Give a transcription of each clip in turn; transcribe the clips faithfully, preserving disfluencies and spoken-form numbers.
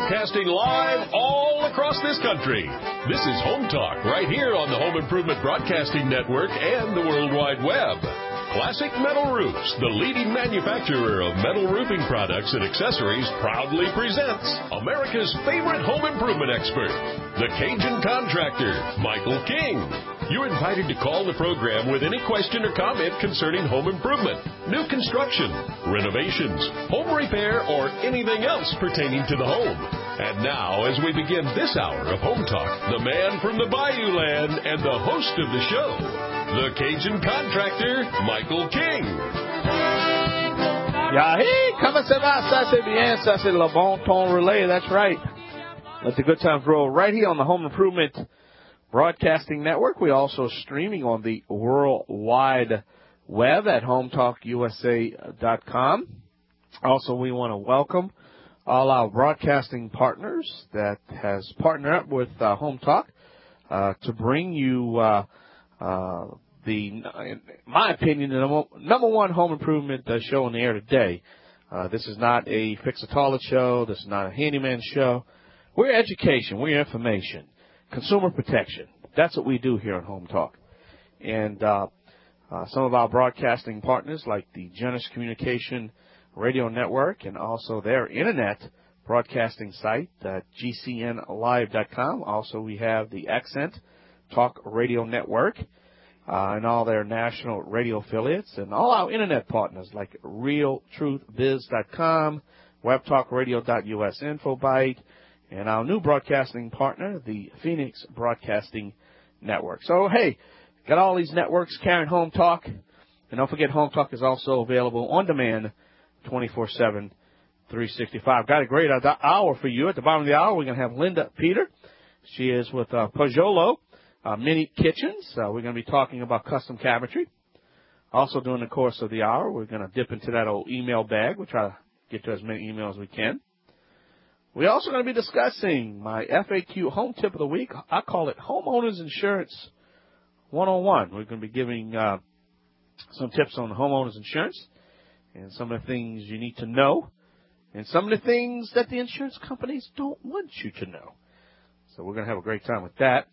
Broadcasting live all across this country. This is Home Talk right here on the Home Improvement Broadcasting Network and the World Wide Web. Classic Metal Roofs, the leading manufacturer of metal roofing products and accessories, proudly presents America's favorite home improvement expert, the Cajun Contractor, Michael King. You're invited to call the program with any question or comment concerning home improvement, new construction, renovations, home repair, or anything else pertaining to the home. And now, as we begin this hour of Home Talk, the man from the Bayou Land and the host of the show, the Cajun Contractor, Michael King. Yahi, comment ça va? Ça c'est bien. Ça c'est le bon ton relais. That's right. Let the good times roll right here on the Home Improvement Broadcasting Network. We're also streaming on the World Wide Web at home talk U S A dot com. Also, we want to welcome all our broadcasting partners that has partnered up with uh, Home Talk uh, to bring you uh, uh, the, in my opinion, the number, number one home improvement uh, show on the air today. Uh, this is not a fix-a-toilet show. This is not a handyman show. We're education. We're information. Consumer protection. That's what we do here on Home Talk. And uh, uh, some of our broadcasting partners, like the Genesis Communication Radio Network and also their internet broadcasting site, uh, G C N live dot com. Also, we have the Accent Talk Radio Network uh, and all their national radio affiliates, and all our internet partners like real truth biz dot com, web talk radio dot U S, InfoBite, and our new broadcasting partner, the Phoenix Broadcasting Network. So, hey, got all these networks carrying Home Talk. And don't forget, Home Talk is also available on demand twenty-four seven, three sixty-five. Got a great hour for you. At the bottom of the hour, we're going to have Linda Peter. She is with uh, Pajolo uh, Mini Kitchens. Uh, we're going to be talking about custom cabinetry. Also, during the course of the hour, we're going to dip into that old email bag. We'll try to get to as many emails as we can. We're also going to be discussing my F A Q home tip of the week. I call it Homeowners Insurance one oh one. We're going to be giving uh, some tips on homeowners insurance and some of the things you need to know and some of the things that the insurance companies don't want you to know. So we're going to have a great time with that.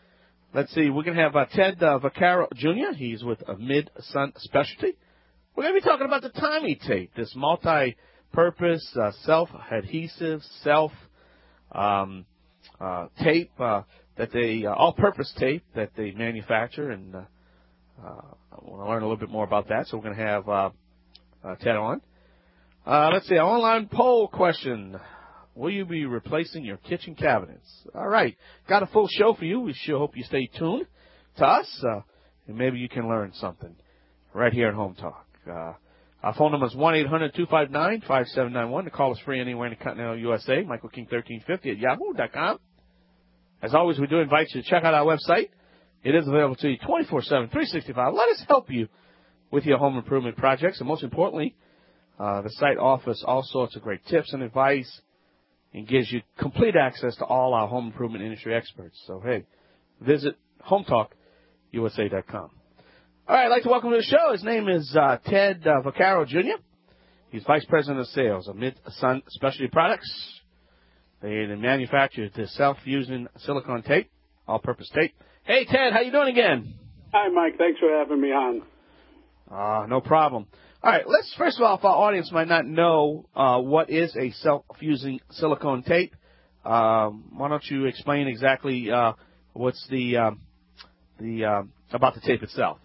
Let's see. We're going to have uh, Ted uh, Vaccaro, Junior He's with uh, Mid-Sun Specialty. We're going to be talking about the Tommy tape, this multi- purpose, uh, self-adhesive, self um, uh, tape uh, that they, uh, all-purpose tape that they manufacture, and uh, uh, I want to learn a little bit more about that. So we're going to have uh, uh, Ted on. Uh, let's see, an online poll question: will you be replacing your kitchen cabinets? All right, got a full show for you. We sure hope you stay tuned to us, uh, and maybe you can learn something right here at Home Talk. Uh, Our phone number is one eight hundred two five nine five seven nine one. The call is free anywhere in the continental U S A. Michael King thirteen fifty at yahoo dot com. As always, we do invite you to check out our website. It is available to you twenty-four seven, three sixty-five. Let us help you with your home improvement projects. And most importantly, uh, the site offers all sorts of great tips and advice and gives you complete access to all our home improvement industry experts. So, hey, visit home talk U S A dot com. All right, I'd like to welcome to the show. His name is uh, Ted uh, Vaccaro, Junior He's Vice President of Sales of Mid-Sun Specialty Products. They manufacture the self-fusing silicone tape, all-purpose tape. Hey, Ted, how you doing again? Hi, Mike. Thanks for having me on. Uh, no problem. All right, let's, first of all, if our audience might not know uh, what is a self-fusing silicone tape, um, why don't you explain exactly uh, what's the, uh, the uh, about the tape itself?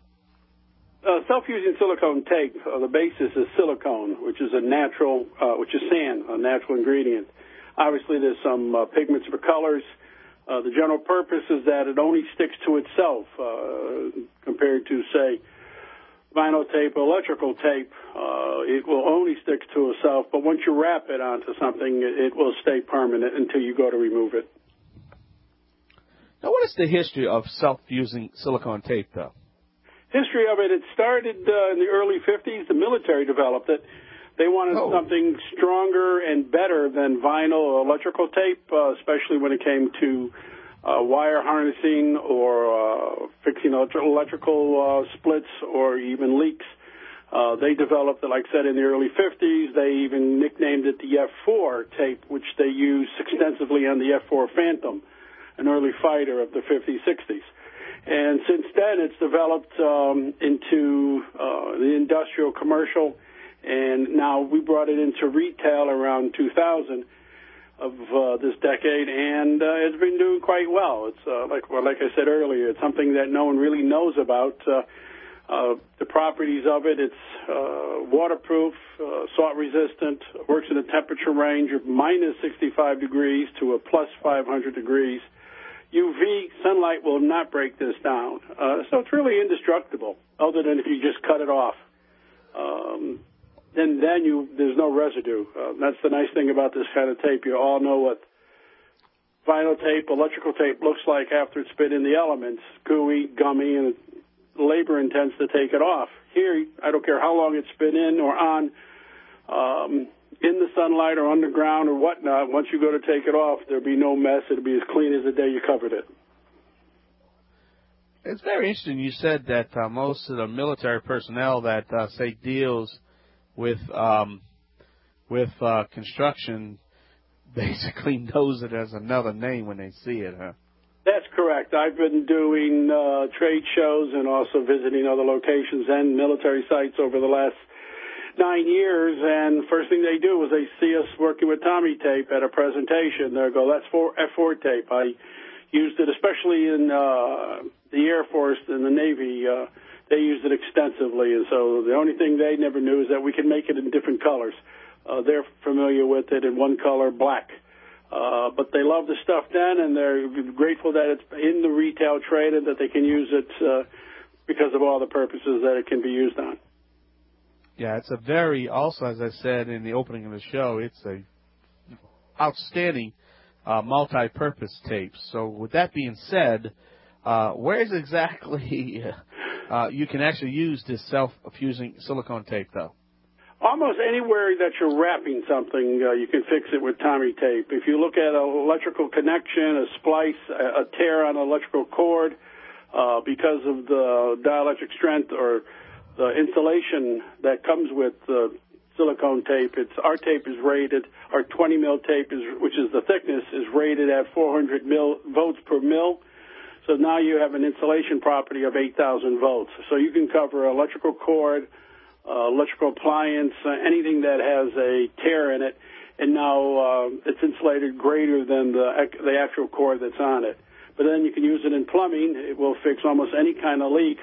Uh, self-fusing silicone tape, uh, the basis is silicone, which is a natural, uh, which is sand, a natural ingredient. Obviously, there's some uh, pigments for colors. Uh, the general purpose is that it only sticks to itself uh, compared to, say, vinyl tape or electrical tape. Uh, it will only stick to itself, but once you wrap it onto something, it, it will stay permanent until you go to remove it. Now, what is the history of self-fusing silicone tape, though? History of it, it started uh, in the early fifties. The military developed it. They wanted oh. something stronger and better than vinyl or electrical tape, uh, especially when it came to uh, wire harnessing or uh, fixing electrical uh, splits or even leaks. Uh, they developed it, like I said, in the early fifties. They even nicknamed it the F four tape, which they used extensively on the F four Phantom, an early fighter of the fifties, sixties. And since then, it's developed um, into uh, the industrial, commercial, and now we brought it into retail around two thousand of uh, this decade, and uh, it's been doing quite well. It's uh, like well, like I said earlier, it's something that no one really knows about. Uh, uh, the properties of it, it's uh, waterproof, uh, salt resistant, works in a temperature range of minus sixty-five degrees to a plus five hundred degrees. U V sunlight will not break this down, uh, so it's really indestructible, other than if you just cut it off. Um, then then you there's no residue. Uh, that's the nice thing about this kind of tape. You all know what vinyl tape, electrical tape looks like after it's been in the elements, gooey, gummy, and labor intense to take it off. Here, I don't care how long it's been in or on, um, in the sunlight or underground or whatnot, once you go to take it off, there'll be no mess. It'll be as clean as the day you covered it. It's very interesting. You said that uh, most of the military personnel that, uh, say, deals with um, with uh, construction basically knows it as another name when they see it, huh? That's correct. I've been doing uh, trade shows and also visiting other locations and military sites over the last nine years, and first thing they do is they see us working with Tommy tape at a presentation. They'll go, that's for F four tape. I used it especially in uh, the Air Force and the Navy. Uh, they used it extensively, and so the only thing they never knew is that we can make it in different colors. Uh, they're familiar with it in one color, black. Uh, but they love the stuff then, and they're grateful that it's in the retail trade and that they can use it uh, because of all the purposes that it can be used on. Yeah, it's a very, also, as I said in the opening of the show, it's a outstanding uh, multi-purpose tape. So with that being said, uh, where is exactly uh, you can actually use this self-fusing silicone tape, though? Almost anywhere that you're wrapping something, uh, you can fix it with Tommy tape. If you look at an electrical connection, a splice, a, a tear on an electrical cord, uh, because of the dielectric strength or the insulation that comes with uh, silicone tape, it's our tape is rated, our twenty mil tape, is, which is the thickness, is rated at four hundred mil, volts per mil. So now you have an insulation property of eight thousand volts. So you can cover an electrical cord, Uh, electrical appliance, uh, anything that has a tear in it, and now uh, it's insulated greater than the the actual cord that's on it. But then you can use it in plumbing. It will fix almost any kind of leak.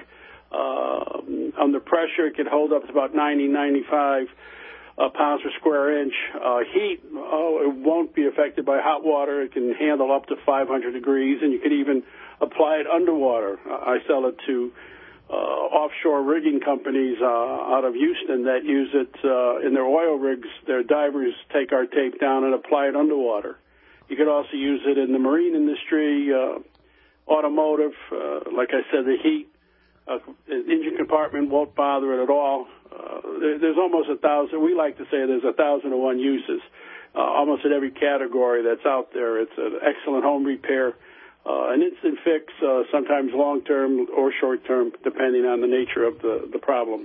Uh, under pressure, it can hold up to about ninety, ninety-five uh, pounds per square inch. Uh, heat, oh, it won't be affected by hot water. It can handle up to five hundred degrees, and you can even apply it underwater. Uh, I sell it to Uh, offshore rigging companies uh, out of Houston that use it uh, in their oil rigs. Their divers take our tape down and apply it underwater. You could also use it in the marine industry, uh, automotive. Uh, like I said, the heat, uh, the engine compartment won't bother it at all. Uh, there, there's almost a thousand. We like to say there's a thousand and one uses, uh, almost in every category that's out there. It's an excellent home repair. Uh, an instant fix, uh, sometimes long-term or short-term, depending on the nature of the, the problem.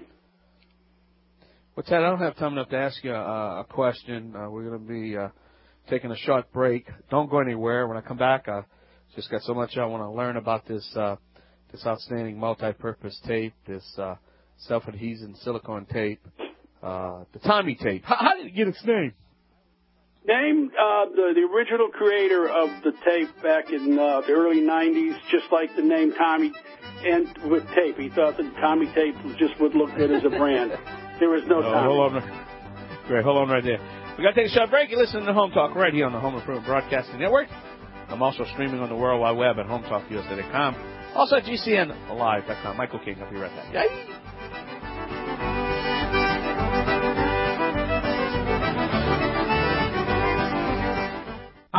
Well, Ted, I don't have time enough to ask you uh, a question. Uh, we're going to be uh, taking a short break. Don't go anywhere. When I come back, I just got so much I want to learn about this uh, this outstanding multi-purpose tape, this uh, self-adhesive silicone tape, uh, the Tommy tape. How, how did it get its name? Name uh, the, the original creator of the tape back in uh, the early nineties, just like the name Tommy, and with tape. He thought that Tommy tape just would look good as a brand. There was no oh, Tommy. Hold on. Great, hold on right there. We got to take a short break. You're listening to Home Talk right here on the Home Improvement Broadcasting Network. I'm also streaming on the World Wide Web at home talk u s a dot com. Also at G C N live dot com. Michael King, I'll be right back. Yay!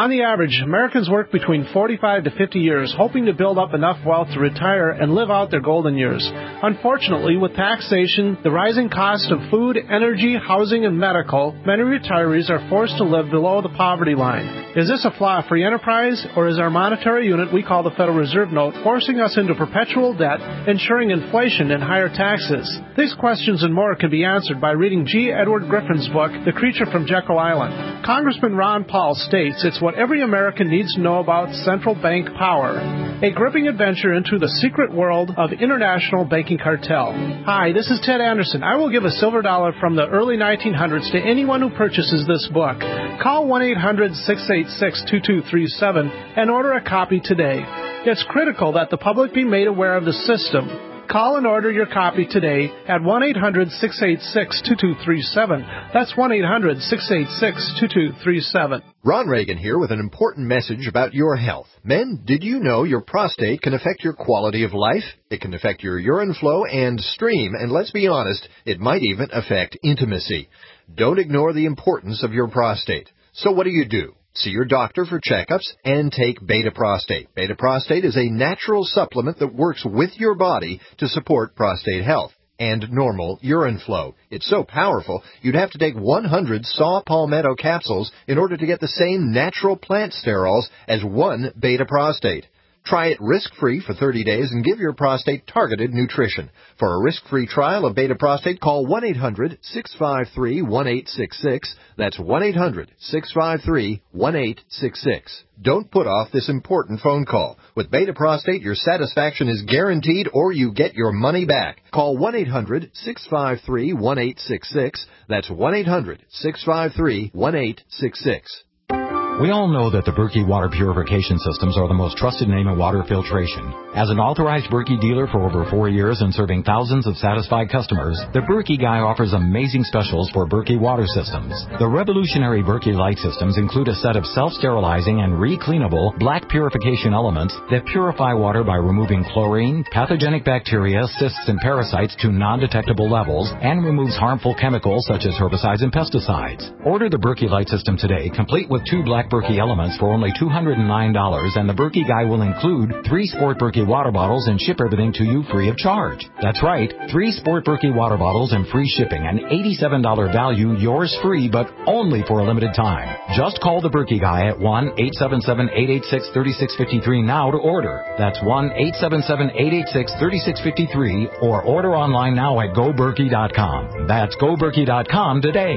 On the average, Americans work between forty-five to fifty years, hoping to build up enough wealth to retire and live out their golden years. Unfortunately, with taxation, the rising cost of food, energy, housing, and medical, many retirees are forced to live below the poverty line. Is this a flaw of free enterprise, or is our monetary unit we call the Federal Reserve Note forcing us into perpetual debt, ensuring inflation and higher taxes? These questions and more can be answered by reading G. Edward Griffin's book, The Creature from Jekyll Island. Congressman Ron Paul states it's what every American needs to know about central bank power. A gripping adventure into the secret world of international banking cartel. Hi, this is Ted Anderson. I will give a silver dollar from the early nineteen hundreds to anyone who purchases this book. Call one eight hundred six eight six two two three seven and order a copy today. It's critical that the public be made aware of the system. Call and order your copy today at one eight hundred six eight six two two three seven. That's one eight hundred six eight six two two three seven. Ron Reagan here with an important message about your health. Men, did you know your prostate can affect your quality of life? It can affect your urine flow and stream, and let's be honest, it might even affect intimacy. Don't ignore the importance of your prostate. So what do you do? See your doctor for checkups and take Beta Prostate. Beta Prostate is a natural supplement that works with your body to support prostate health and normal urine flow. It's so powerful, you'd have to take one hundred saw palmetto capsules in order to get the same natural plant sterols as one Beta Prostate. Try it risk-free for thirty days and give your prostate targeted nutrition. For a risk-free trial of Beta Prostate, call one eight hundred six five three one eight six six. That's one eight hundred six five three one eight six six. Don't put off this important phone call. With Beta Prostate, your satisfaction is guaranteed or you get your money back. Call one eight hundred six five three one eight six six. That's one eight hundred six five three one eight six six. We all know that the Berkey water purification systems are the most trusted name in water filtration. As an authorized Berkey dealer for over four years and serving thousands of satisfied customers, the Berkey Guy offers amazing specials for Berkey water systems. The revolutionary Berkey Light systems include a set of self-sterilizing and re-cleanable black purification elements that purify water by removing chlorine, pathogenic bacteria, cysts, and parasites to non-detectable levels and removes harmful chemicals such as herbicides and pesticides. Order the Berkey Light system today, complete with two black Berkey elements for only two hundred nine dollars, and the Berkey Guy will include three Sport Berkey water bottles and ship everything to you free of charge. That's right, three Sport Berkey water bottles and free shipping, an eighty-seven dollars value, yours free, but only for a limited time. Just call the Berkey Guy at one eight seven seven eight eight six three six five three now to order. That's one eight seven seven eight eight six three six five three, or order online now at go berkey dot com. That's go berkey dot com today.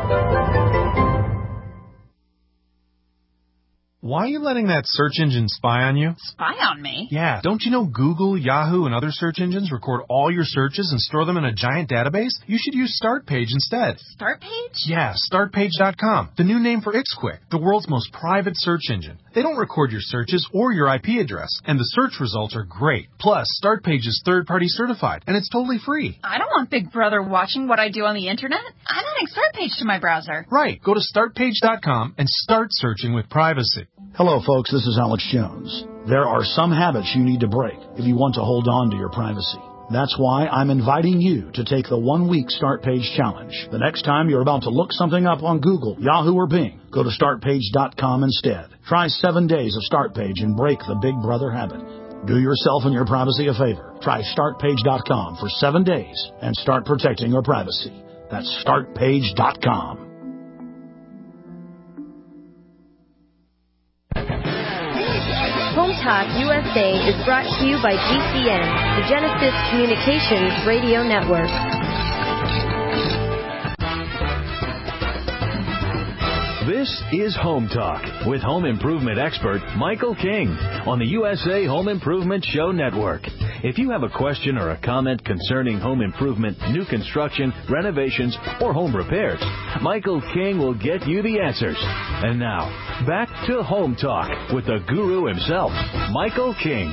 Why are you letting that search engine spy on you? Spy on me? Yeah. Don't you know Google, Yahoo, and other search engines record all your searches and store them in a giant database? You should use StartPage instead. StartPage? Yeah, start page dot com. The new name for IxQuick, the world's most private search engine. They don't record your searches or your I P address, and the search results are great. Plus, StartPage is third-party certified, and it's totally free. I don't want Big Brother watching what I do on the internet. I'm adding StartPage to my browser. Right. Go to start page dot com and start searching with privacy. Hello, folks. This is Alex Jones. There are some habits you need to break if you want to hold on to your privacy. That's why I'm inviting you to take the one-week Start Page Challenge. The next time you're about to look something up on Google, Yahoo, or Bing, go to start page dot com instead. Try seven days of StartPage and break the Big Brother habit. Do yourself and your privacy a favor. Try start page dot com for seven days and start protecting your privacy. That's start page dot com. Home Talk U S A is brought to you by G C N, the Genesis Communications Radio Network. This is Home Talk with home improvement expert Michael King on the U S A Home Improvement Show Network. If you have a question or a comment concerning home improvement, new construction, renovations, or home repairs, Michael King will get you the answers. And now, back to Home Talk with the guru himself, Michael King.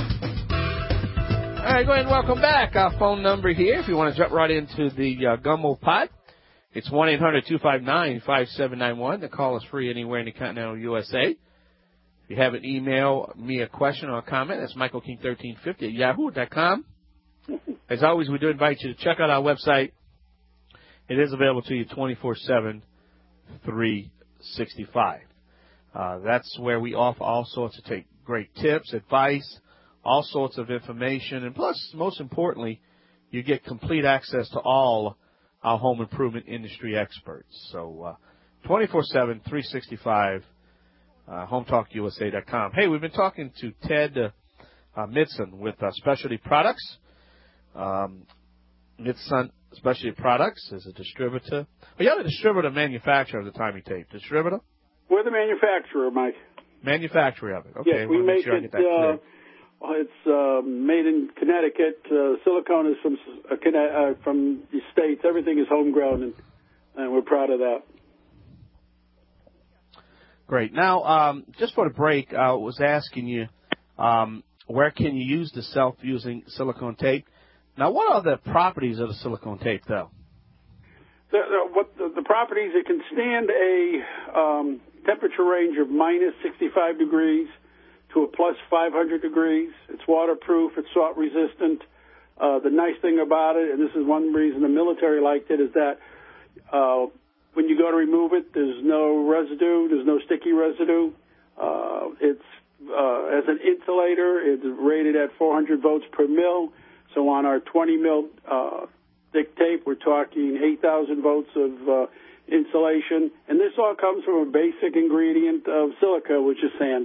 All right, go ahead and welcome back. Our phone number here, if you want to jump right into the uh, gumbo pot, it's one eight hundred two five nine five seven nine one. The call is free anywhere in the continental U S A. If you have an email me a question or a comment, that's michael king thirteen fifty at yahoo dot com. As always, we do invite you to check out our website. It is available to you twenty-four seven, three sixty-five. Uh, that's where we offer all sorts of take great tips, advice, all sorts of information, and plus, most importantly, you get complete access to all our home improvement industry experts. So uh, twenty-four seven, three sixty-five, uh, home talk U S A dot com. Hey, we've been talking to Ted uh, uh, Midson with uh, Specialty Products. Um, Midson Specialty Products is a distributor. Well, you're the distributor manufacturer of the timing tape. Distributor? We're the manufacturer, Mike. Manufacturer of it. Okay. Yes, we make sure it. Uh, it's uh, made in Connecticut. Uh, silicone is from uh, uh, from the States. Everything is homegrown, and, and we're proud of that. Great. Now, um, just for the break, I was asking you, um, where can you use the self-fusing silicone tape? Now, what are the properties of the silicone tape, though? The, the, what the, the properties, it can stand a um, temperature range of minus sixty-five degrees to a plus five hundred degrees. It's waterproof. It's salt resistant. Uh, the nice thing about it, and this is one reason the military liked it, is that uh, when you go to remove it, there's no residue. There's no sticky residue. Uh, it's uh, as an insulator, it's rated at four hundred volts per mil. So on our twenty mil uh, thick tape, we're talking eight thousand volts of uh, insulation. And this all comes from a basic ingredient of silica, which is sand.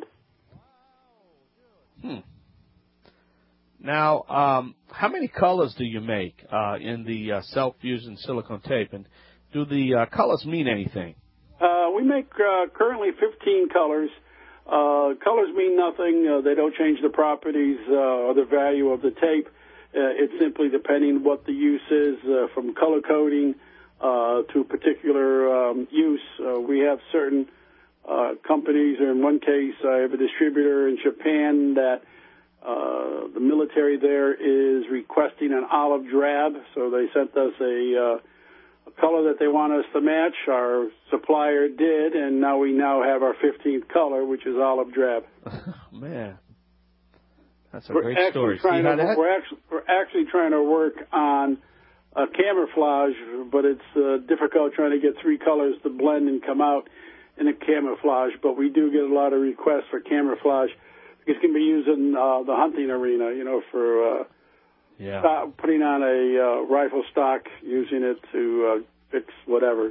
Hmm. Now, um, how many colors do you make uh, in the uh, self-fusing silicone tape? And do the uh, colors mean anything? Uh, we make uh, currently fifteen colors. Uh, colors mean nothing. Uh, they don't change the properties uh, or the value of the tape. Uh, it's simply depending what the use is, uh, from color coding uh, to particular um, use. Uh, we have certain uh, companies, or in one case, I have a distributor in Japan that uh, the military there is requesting an olive drab, so they sent us a, uh, a color that they want us to match. Our supplier did, and now we now have our fifteenth color, which is olive drab. Man. That's a we're great actually story. Trying See to, that? We're actually we're actually trying to work on a camouflage, but it's uh, difficult trying to get three colors to blend and come out in a camouflage. But we do get a lot of requests for camouflage. It can be used in uh, the hunting arena, you know, for uh, yeah. stock, putting on a uh, rifle stock, using it to uh, fix whatever.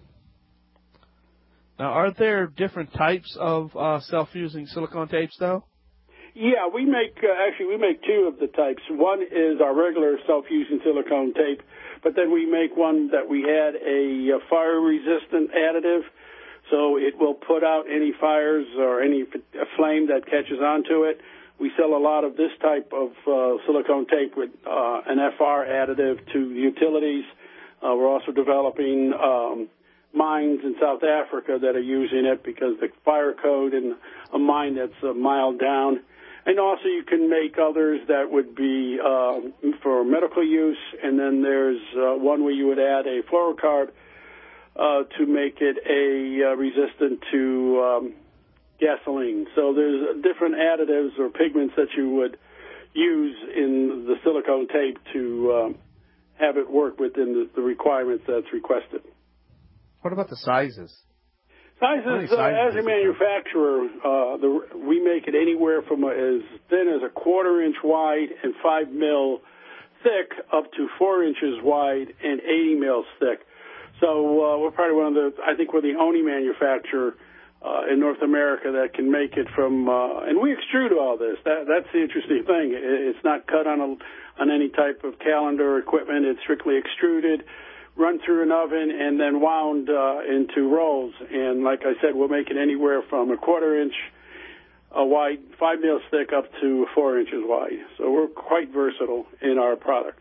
Now, are there different types of uh, self-fusing silicone tapes, though? Yeah, we make, uh, actually, we make two of the types. One is our regular self-fusing silicone tape, but then we make one that we add a, a fire-resistant additive, so it will put out any fires or any a flame that catches onto it. We sell a lot of this type of uh, silicone tape with uh, an F R additive to utilities. Uh, we're also developing um, mines in South Africa that are using it because the fire code in a mine that's a mile down. And also you can make others that would be um, for medical use, and then there's uh, one where you would add a fluorocarb uh, to make it a uh, resistant to um, gasoline. So there's different additives or pigments that you would use in the silicone tape to um, have it work within the, the requirements that's requested. What about the sizes? Sizes, uh, as a manufacturer, uh, the, we make it anywhere from a, as thin as a quarter inch wide and five mil thick up to four inches wide and eighty mils thick. So uh, we're probably one of the, I think we're the only manufacturer uh, in North America that can make it from, uh, and we extrude all this. That, that's the interesting thing. It, it's not cut on, a, on any type of calendar or equipment. It's strictly extruded, run through an oven, and then wound uh, into rolls. And like I said, we'll make it anywhere from a quarter inch uh, wide, five mils thick, up to four inches wide. So we're quite versatile in our product.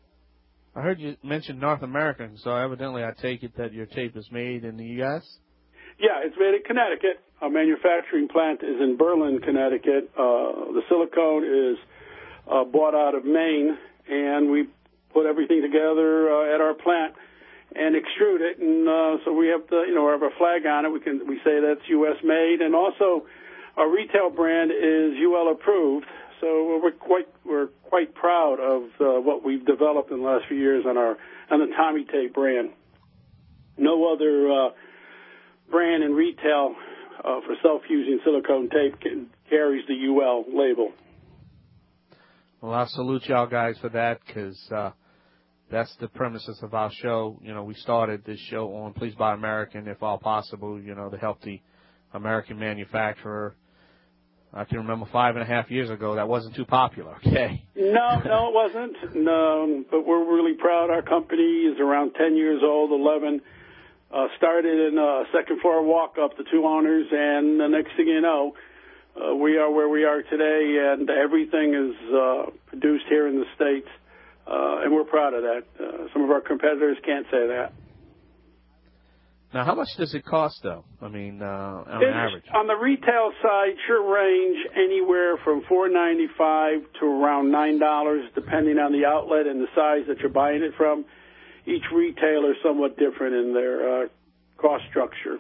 I heard you mention North America, so evidently I take it that your tape is made in the U S? Yeah, it's made in Connecticut. Our manufacturing plant is in Berlin, Connecticut. Uh, the silicone is uh, bought out of Maine, and we put everything together uh, at our plant and extrude it, and uh, so we have the, you know, we have a flag on it. We can we say that's U S made, and also our retail brand is U L approved. So we're quite we're quite proud of uh, what we've developed in the last few years on our on the Tommy Tape brand. No other uh, brand in retail uh, for self-fusing silicone tape carries the U L label. Well, I salute y'all guys for that, because uh, that's the premises of our show. You know, we started this show on Please Buy American, if all possible, you know, to help the American manufacturer. I can remember five and a half years ago that wasn't too popular, okay? No, no, it wasn't. No, but we're really proud. Our company is around ten years old, eleven. Uh, started in a second floor walk-up, the two owners, and the next thing you know, uh, we are where we are today, and everything is uh, produced here in the States, uh, and we're proud of that. Uh, some of our competitors can't say that. Now, how much does it cost, though? I mean, uh, on it's, average. On the retail side, should range anywhere from four ninety-five to around nine dollars, depending on the outlet and the size that you're buying it from. Each retailer is somewhat different in their uh, cost structure.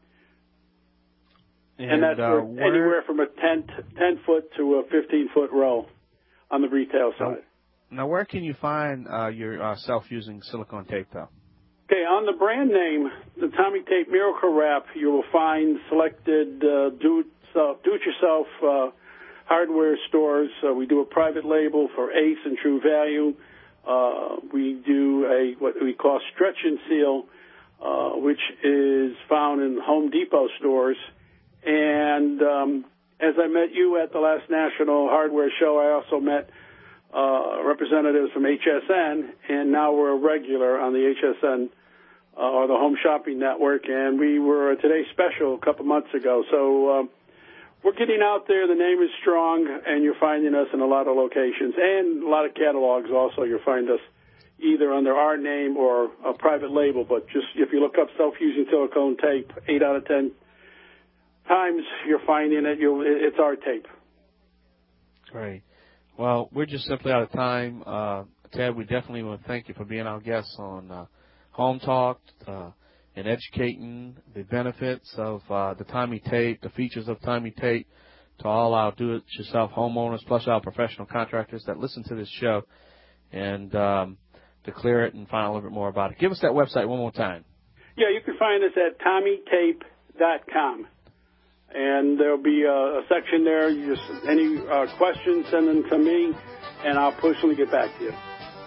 And, and that's uh, anywhere from a ten, ten foot to a fifteen foot roll on the retail side. Now, now where can you find uh, your uh, self-using silicone tape, though? Okay, on the brand name, the Tommy Tape Miracle Wrap, you will find selected uh, do-it-yourself, do-it-yourself uh, hardware stores. Uh, we do a private label for Ace and True Value. Uh, we do a what we call Stretch and Seal, uh, which is found in Home Depot stores. And um, as I met you at the last National Hardware Show, I also met Uh, representatives from H S N, and now we're a regular on the H S N uh, or the Home Shopping Network, and we were a Today Special a couple months ago. So uh, we're getting out there. The name is strong, and you're finding us in a lot of locations and a lot of catalogs also. You'll find us either under our name or a private label, but just if you look up self-fusing silicone tape, eight out of ten times you're finding it. You'll, it's our tape. Great. Well, we're just simply out of time. Uh, Ted, we definitely want to thank you for being our guest on uh, Home Talk uh, and educating the benefits of uh, the Tommy Tape, the features of Tommy Tape to all our do-it-yourself homeowners, plus our professional contractors that listen to this show, and um, to clear it and find out a little bit more about it. Give us that website one more time. Yeah, you can find us at tommy tape dot com. And there'll be a, a section there. You just any uh, questions, send them to me, and I'll personally get back to you.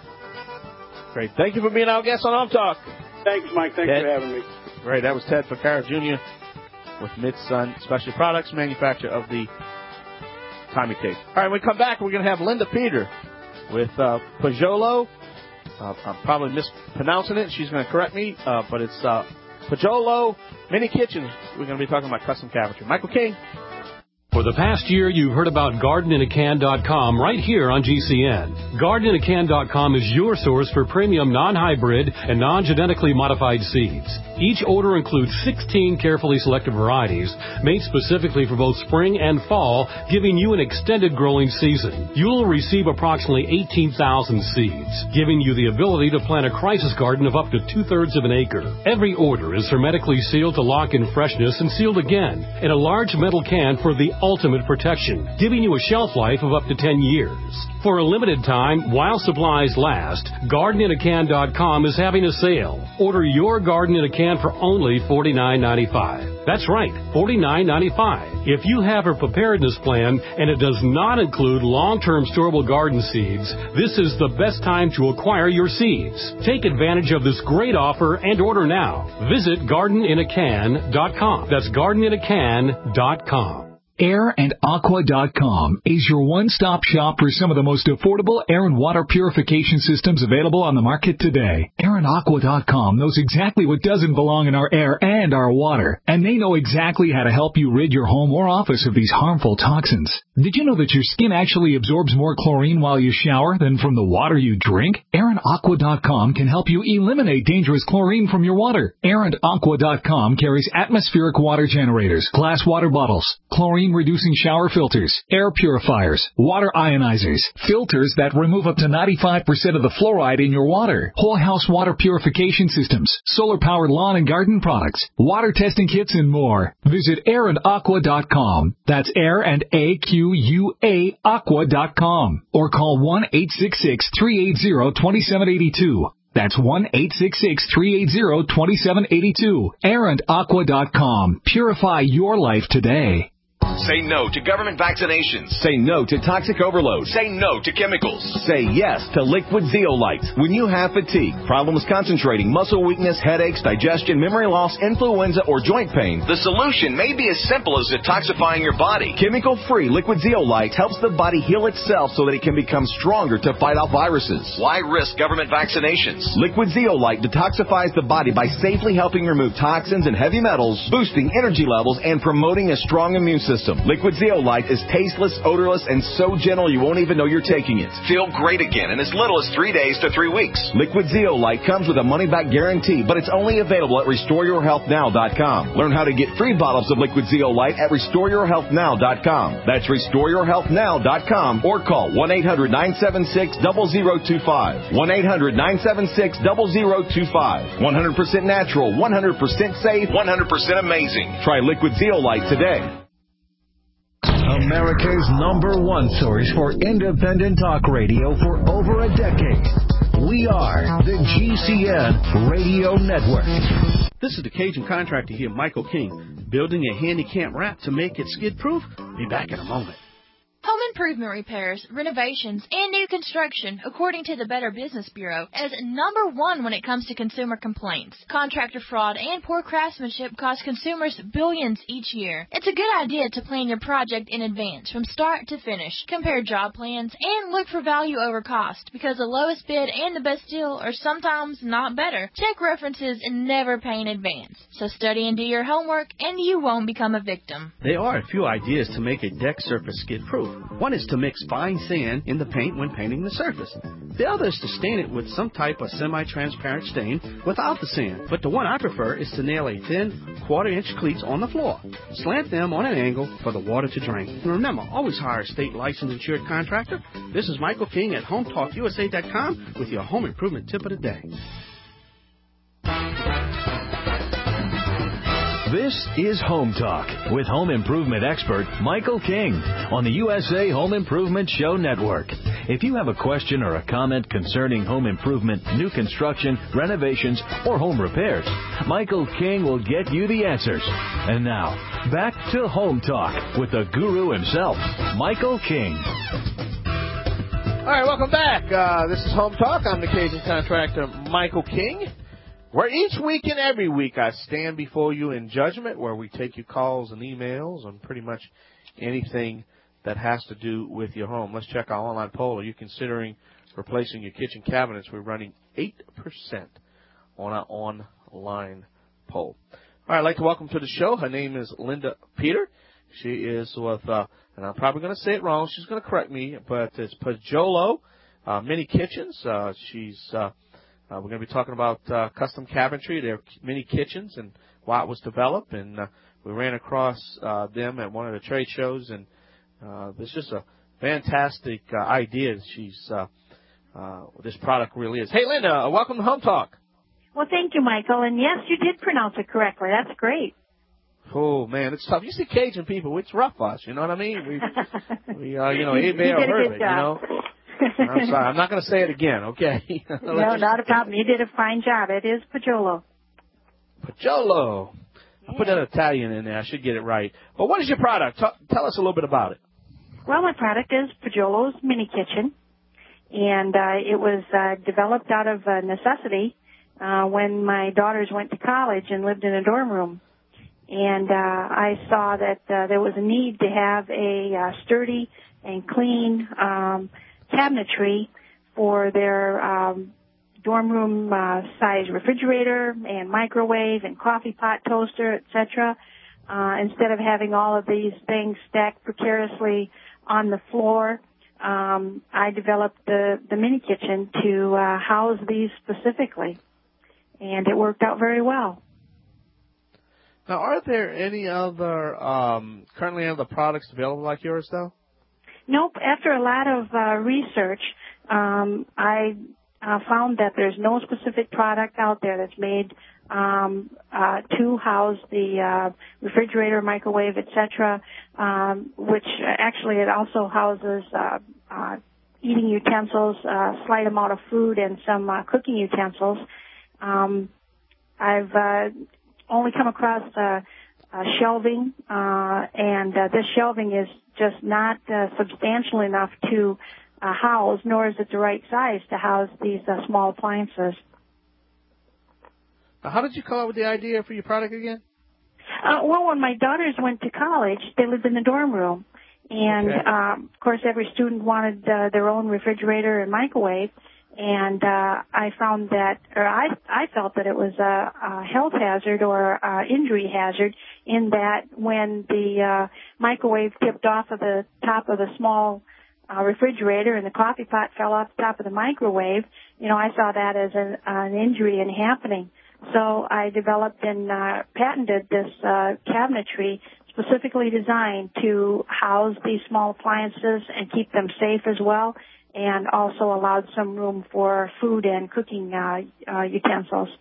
Great. Thank you for being our guest on Home Talk. Thanks, Mike. Thanks Ted. for having me. Great. That was Ted Ficarra, Junior with Mid-Sun Special Products, manufacturer of the Tommy Tape. All right, when we come back, we're going to have Linda Peter with uh, Pajolo. Uh, I'm probably mispronouncing it. She's going to correct me, uh, but it's uh, Pajolo Mini Kitchens. We're going to be talking about custom cabinetry. Michael King. For the past year, you've heard about garden in a can dot com right here on G C N. garden in a can dot com is your source for premium non-hybrid and non-genetically modified seeds. Each order includes sixteen carefully selected varieties made specifically for both spring and fall, giving you an extended growing season. You'll receive approximately eighteen thousand seeds, giving you the ability to plant a crisis garden of up to two-thirds of an acre. Every order is hermetically sealed to lock in freshness and sealed again in a large metal can for the ultimate protection, giving you a shelf life of up to ten years. For a limited time, while supplies last, garden in a can dot com is having a sale. Order your garden in a can for only forty-nine ninety-five. That's right, forty-nine ninety-five. If you have a preparedness plan and it does not include long-term storable garden seeds, this is the best time to acquire your seeds. Take advantage of this great offer and order now. Visit garden in a can dot com. That's garden in a can dot com. air and aqua dot com is your one-stop shop for some of the most affordable air and water purification systems available on the market today. air and aqua dot com knows exactly what doesn't belong in our air and our water, and they know exactly how to help you rid your home or office of these harmful toxins. Did you know that your skin actually absorbs more chlorine while you shower than from the water you drink? air and aqua dot com can help you eliminate dangerous chlorine from your water. air and aqua dot com carries atmospheric water generators, glass water bottles, chlorine reducing shower filters, air purifiers, water ionizers, filters that remove up to ninety-five percent of the fluoride in your water, whole house water purification systems, solar powered lawn and garden products, water testing kits, and more. Visit air and aqua dot com. That's air and A Q U A aqua dot com. Or call one eight six six, three eight zero, two seven eight two. That's one eight six six, three eight zero, two seven eight two. Arand Aqua dot com. Purify your life today. Say no to government vaccinations. Say no to toxic overload. Say no to chemicals. Say yes to liquid zeolite. When you have fatigue, problems concentrating, muscle weakness, headaches, digestion, memory loss, influenza, or joint pain, the solution may be as simple as detoxifying your body. Chemical-free liquid zeolite helps the body heal itself so that it can become stronger to fight off viruses. Why risk government vaccinations? Liquid zeolite detoxifies the body by safely helping remove toxins and heavy metals, boosting energy levels, and promoting a strong immune system. Liquid zeolite is tasteless, odorless, and so gentle you won't even know you're taking it. Feel great again in as little as three days to three weeks. Liquid zeolite comes with a money-back guarantee, but it's only available at restore your health now dot com. Learn how to get free bottles of liquid zeolite at restore your health now dot com. That's restore your health now dot com or call one eight hundred, nine seven six, zero zero two five. one eight hundred, nine seven six, zero zero two five. one hundred percent natural, one hundred percent safe, one hundred percent amazing. Try liquid zeolite today. America's number one source for independent talk radio for over a decade. We are the G C N Radio Network. This is the Cajun contractor here, Michael King, building a handicap ramp to make it skid-proof. Be back in a moment. Home improvement repairs, renovations, and new construction, according to the Better Business Bureau, is number one when it comes to consumer complaints. Contractor fraud and poor craftsmanship cost consumers billions each year. It's a good idea to plan your project in advance, from start to finish. Compare job plans and look for value over cost, because the lowest bid and the best deal are sometimes not better. Check references and never pay in advance. So study and do your homework, and you won't become a victim. There are a few ideas to make a deck surface skid-proof. One is to mix fine sand in the paint when painting the surface. The other is to stain it with some type of semi-transparent stain without the sand. But the one I prefer is to nail a thin quarter-inch cleats on the floor. Slant them on an angle for the water to drain. And remember, always hire a state licensed insured contractor. This is Michael King at home talk U S A dot com with your home improvement tip of the day. This is Home Talk with home improvement expert Michael King on the U S A Home Improvement Show Network. If you have a question or a comment concerning home improvement, new construction, renovations, or home repairs, Michael King will get you the answers. And now, back to Home Talk with the guru himself, Michael King. All right, welcome back. Uh, this is Home Talk. I'm the Cajun contractor, Michael King. Where each week and every week I stand before you in judgment, where we take your calls and emails on pretty much anything that has to do with your home. Let's check our online poll. Are you considering replacing your kitchen cabinets? We're running eight percent on our online poll. All right, I'd like to welcome to the show. Her name is Linda Peter. She is with, uh, and I'm probably going to say it wrong. She's going to correct me, but it's Pajolo uh, Mini Kitchens. Uh, she's... Uh, Uh, we're going to be talking about uh, custom cabinetry, their mini kitchens, and why it was developed. And uh, we ran across uh, them at one of the trade shows, and uh, it's just a fantastic uh, idea. She's uh, uh, this product really is. Hey, Linda, welcome to Home Talk. Well, thank you, Michael. And yes, you did pronounce it correctly. That's great. Oh man, it's tough. You see Cajun people, it's rough for us. You know what I mean? We, we uh, you know, you did a good job. You know. I'm sorry. I'm not going to say it again, okay? No, not a problem. You did a fine job. It is Pajolo. Pajolo. I put that Italian in there. I should get it right. But what is your product? T- tell us a little bit about it. Well, my product is Pajolo's Mini Kitchen, and uh, it was uh, developed out of uh, necessity uh, when my daughters went to college and lived in a dorm room. And uh, I saw that uh, there was a need to have a uh, sturdy and clean um cabinetry for their um, dorm room uh, size refrigerator and microwave and coffee pot toaster, et cetera. Uh, instead of having all of these things stacked precariously on the floor, um, I developed the, the mini kitchen to uh, house these specifically, and it worked out very well. Now, are there any other um, currently any other products available like yours, though? Nope. After a lot of uh, research, um, I uh, found that there's no specific product out there that's made um, uh, to house the uh, refrigerator, microwave, et cetera. Um, which actually it also houses uh, uh, eating utensils, a slight amount of food, and some uh, cooking utensils. Um, I've uh, only come across uh, uh, shelving, uh, and uh, this shelving is just not uh, substantial enough to uh, house, nor is it the right size to house these uh, small appliances. Now, how did you come up with the idea for your product again? Uh, well, when my daughters went to college, they lived in the dorm room. And, okay. um, of course, every student wanted uh, their own refrigerator and microwave. And uh, I found that, or I, I felt that it was a, a health hazard or a injury hazard in that when the uh, microwave tipped off of the top of the small uh, refrigerator and the coffee pot fell off the top of the microwave, you know, I saw that as an, an injury and happening. So I developed and uh, patented this uh, cabinetry specifically designed to house these small appliances and keep them safe as well, and also allowed some room for food and cooking uh, uh, utensils.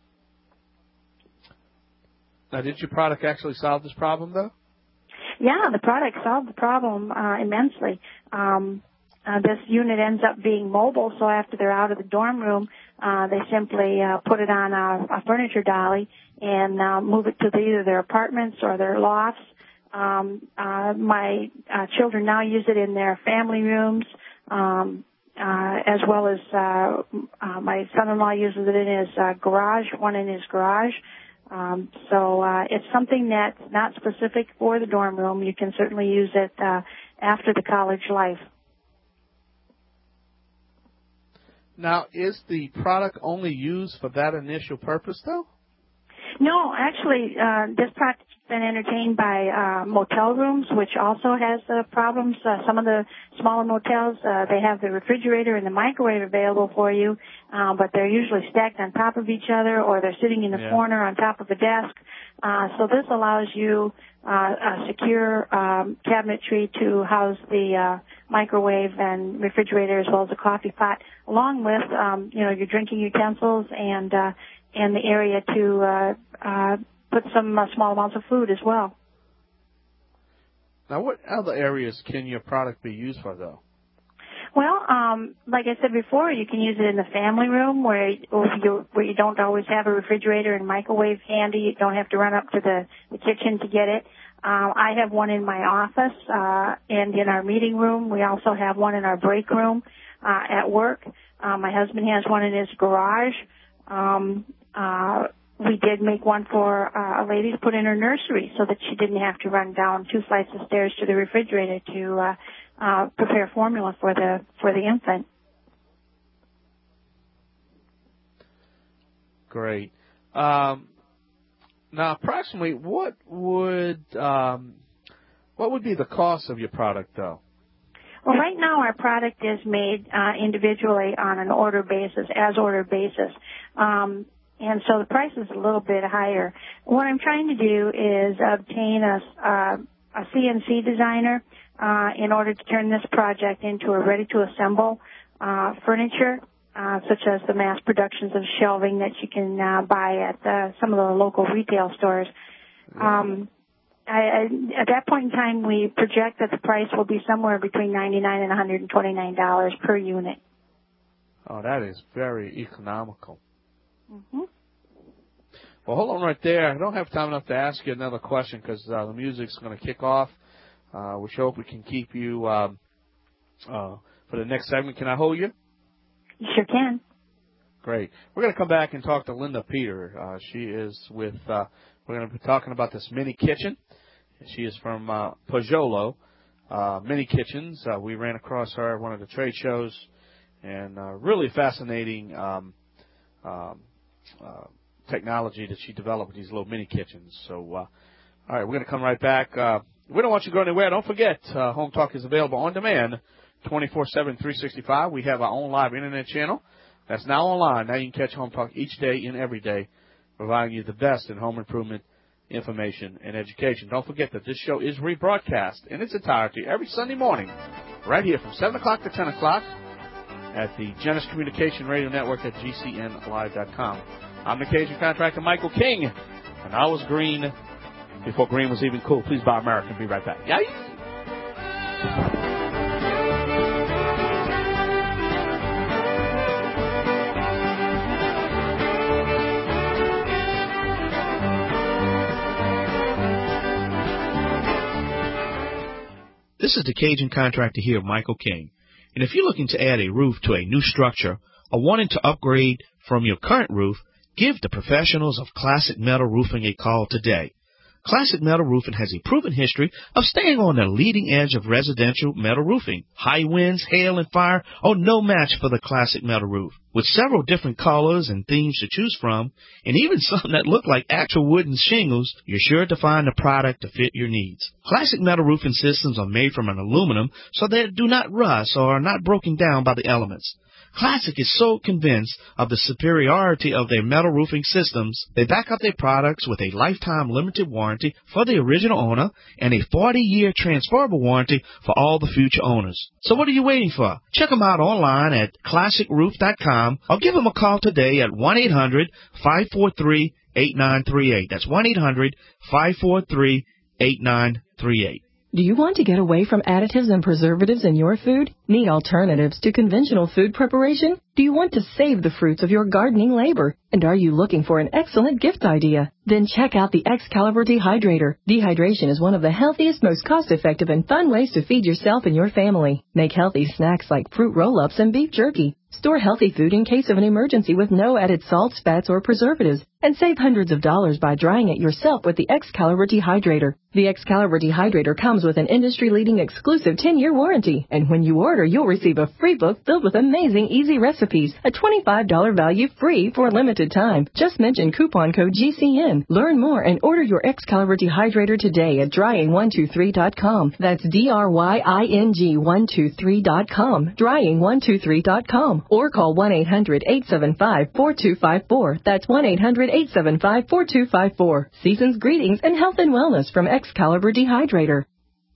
Now, did your product actually solve this problem, though? Yeah, the product solved the problem uh, immensely. Um, uh, this unit ends up being mobile, so after they're out of the dorm room, uh, they simply uh, put it on a, a furniture dolly and uh, move it to the, either their apartments or their lofts. Um, uh, my uh, children now use it in their family rooms, um, uh, as well as uh, uh, my son-in-law uses it in his uh, garage, one in his garage. Um, so uh, it's something that's not specific for the dorm room. You can certainly use it uh, after the college life. Now, is the product only used for that initial purpose, though? No, actually, uh, this product's been entertained by uh, motel rooms, which also has uh, problems. Uh, some of the smaller motels, uh, they have the refrigerator and the microwave available for you, uh, but they're usually stacked on top of each other, or they're sitting in the yeah. corner on top of a desk. Uh, so this allows you uh, a secure um, cabinetry to house the uh, microwave and refrigerator as well as a coffee pot, along with um, you know your drinking utensils and uh, and the area to uh, uh, put some uh, small amounts of food as well. Now, what other areas can your product be used for, though? Well, um, like I said before, you can use it in the family room where you where you don't always have a refrigerator and microwave handy. You don't have to run up to the, the kitchen to get it. Um, I have one in my office uh, and in our meeting room. We also have one in our break room uh, at work. Uh, my husband has one in his garage. Um, uh, we did make one for uh, a lady to put in her nursery so that she didn't have to run down two flights of stairs to the refrigerator to uh, uh, prepare formula for the for the infant. Great. Um, now, approximately, what would um, what would be the cost of your product, though? Well, right now our product is made uh, individually on an order basis, as order basis. Um, And so the price is a little bit higher. What I'm trying to do is obtain a, uh, a C N C designer uh, in order to turn this project into a ready-to-assemble uh, furniture, uh, such as the mass productions of shelving that you can uh, buy at uh, some of the local retail stores. Um, I, I, at that point in time, we project that the price will be somewhere between ninety-nine dollars and one hundred twenty-nine dollars per unit. Oh, that is very economical. Mm-hmm. Well, hold on right there. I don't have time enough to ask you another question because uh, the music's going to kick off. Uh, we hope we can keep you um, uh, for the next segment. Can I hold you? You sure can. Great. We're going to come back and talk to Linda Peter. Uh, she is with, uh, we're going to be talking about this mini kitchen. She is from uh, Pajolo uh, Mini Kitchens. Uh, we ran across her at one of the trade shows, and uh, really fascinating um, um, uh, technology that she developed with these little mini kitchens. So, uh, all right, we're going to come right back. Uh, we don't want you to go anywhere. Don't forget, uh, Home Talk is available on demand twenty-four seven, three sixty-five. We have our own live Internet channel that's now online. Now you can catch Home Talk each day and every day, providing you the best in home improvement information and education. Don't forget that this show is rebroadcast in its entirety every Sunday morning right here from seven o'clock to ten o'clock at the Genesis Communication Radio Network at G C N live dot com. I'm the Cajun contractor Michael King, and I was green before green was even cool. Please buy American. Be right back. Yay! This is the Cajun Contractor here, Michael King. And if you're looking to add a roof to a new structure or wanting to upgrade from your current roof, give the professionals of Classic Metal Roofing a call today. Classic Metal Roofing has a proven history of staying on the leading edge of residential metal roofing. High winds, hail, and fire are no match for the Classic Metal Roof. With several different colors and themes to choose from, and even some that look like actual wooden shingles, you're sure to find a product to fit your needs. Classic Metal Roofing systems are made from an aluminum so they do not rust or are not broken down by the elements. Classic is so convinced of the superiority of their metal roofing systems, they back up their products with a lifetime limited warranty for the original owner and a forty-year transferable warranty for all the future owners. So what are you waiting for? Check them out online at classic roof dot com or give them a call today at one eight hundred five four three eight nine three eight. That's one eight hundred five four three eight nine three eight. Do you want to get away from additives and preservatives in your food? Need alternatives to conventional food preparation? Do you want to save the fruits of your gardening labor? And are you looking for an excellent gift idea? Then check out the Excalibur Dehydrator. Dehydration is one of the healthiest, most cost-effective, and fun ways to feed yourself and your family. Make healthy snacks like fruit roll-ups and beef jerky. Store healthy food in case of an emergency with no added salts, fats, or preservatives. And save hundreds of dollars by drying it yourself with the Excalibur Dehydrator. The Excalibur Dehydrator comes with an industry-leading exclusive ten-year warranty. And when you order, you'll receive a free book filled with amazing, easy recipes. A twenty-five dollars value free for a limited time. Just mention coupon code G C N. Learn more and order your Excalibur Dehydrator today at drying one two three dot com. That's D R Y I N G one two three dot com. drying one two three dot com. Or call one eight hundred eight seven five four two five four. That's one eight hundred eight seven five four two five four. Season's greetings and health and wellness from Excalibur Dehydrator.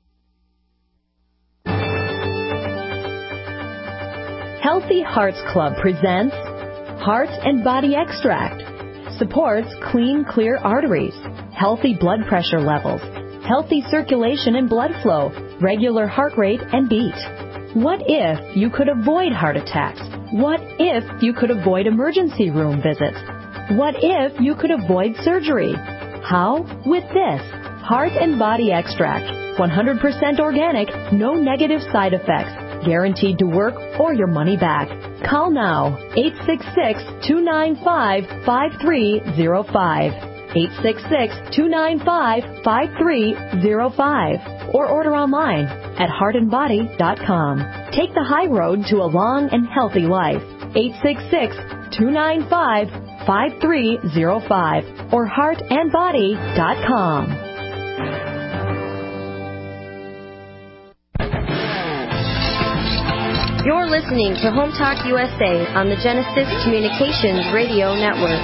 Healthy Hearts Club presents Heart and Body Extract. Supports clean, clear arteries, healthy blood pressure levels, healthy circulation and blood flow, regular heart rate and beat. What if you could avoid heart attacks? What if you could avoid emergency room visits? What if you could avoid surgery? How? With this Heart and Body Extract. one hundred percent organic, no negative side effects. Guaranteed to work or your money back. Call now, eight six six, two nine five, five three zero five. eight six six, two nine five, five three zero five. Or order online at heart and body dot com. Take the high road to a long and healthy life. eight six six, two nine five, five three zero five or heart and body dot com. You're listening to Home Talk U S A on the Genesis Communications Radio Network.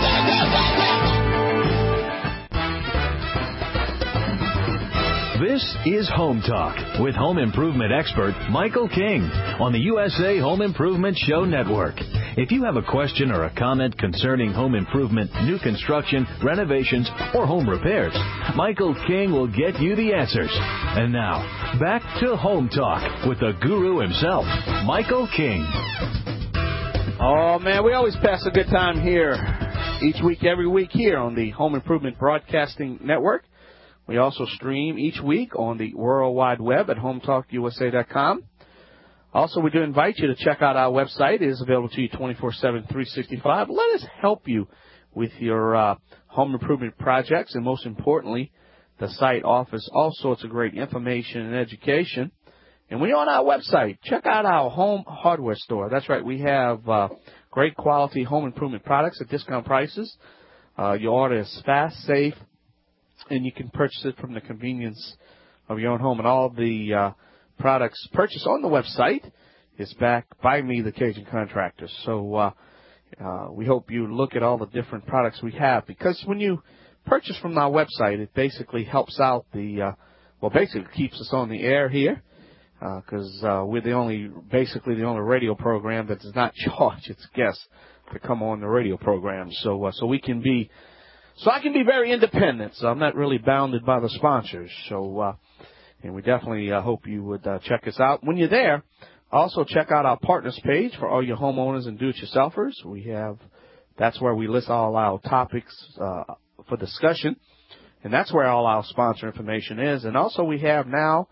This is Home Talk with home improvement expert Michael King on the U S A Home Improvement Show Network. If you have a question or a comment concerning home improvement, new construction, renovations, or home repairs, Michael King will get you the answers. And now, back to Home Talk with the guru himself, Michael King. Oh, man, we always pass a good time here each week, every week here on the Home Improvement Broadcasting Network. We also stream each week on the World Wide Web at home talk U S A dot com. Also, we do invite you to check out our website. It is available to you twenty-four seven, three sixty-five. Let us help you with your uh, home improvement projects. And most importantly, the site offers all sorts of great information and education. And when you're on our website, check out our home hardware store. That's right. We have uh, great quality home improvement products at discount prices. Uh, your order is fast, safe, and you can purchase it from the convenience of your own home. And all the uh, products purchased on the website is backed by me, the Cajun Contractor. So uh, uh, we hope you look at all the different products we have, because when you purchase from our website, it basically helps out the, uh, well, basically keeps us on the air here, because uh, uh, we're the only, basically the only radio program that does not charge its guests to come on the radio program. So, uh, so we can be, so I can be very independent. So I'm not really bounded by the sponsors. So, uh, and we definitely uh, hope you would uh, check us out. When you're there, also check out our partners page for all your homeowners and do-it-yourselfers. We have, that's where we list all our topics uh, for discussion, and that's where all our sponsor information is. And also we have now